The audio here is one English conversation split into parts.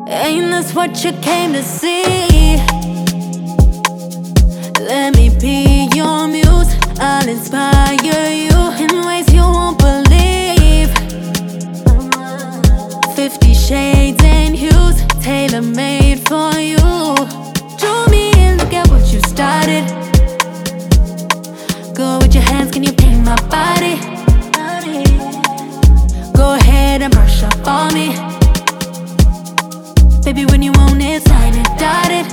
Ain't this what you came to see? Let me be your muse. I'll inspire you in ways you won't believe. 50 shades and hues, tailor-made for you. Draw me in, look at what you started. Go with your hands, can you paint my body? Go ahead and brush up on me. Baby, when you want it, sign it, dotted.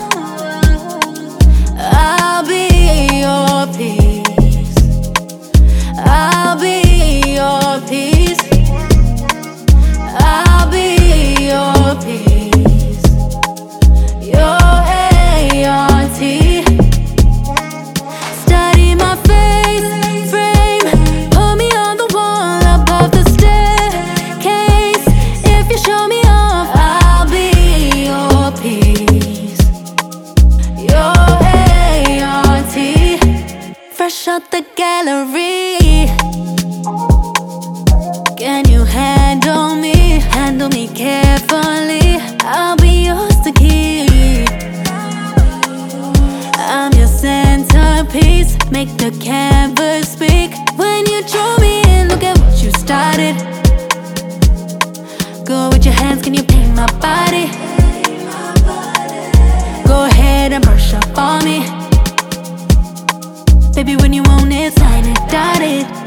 I'll be your peace. I'll be your peace. I'll be your peace. Your ART. Study my face frame. Put me on the wall above the staircase. If you show me off, I'll be your peace. Your ART. Fresh out the gallery. Can you handle me? Handle me carefully. I'll be yours to keep. I'm your centerpiece. Make the canvas speak. When you draw me in, look at what you started. Go with your hands, can you paint my body? Go ahead and brush up on me. Baby, when you want it, sign it, dotted.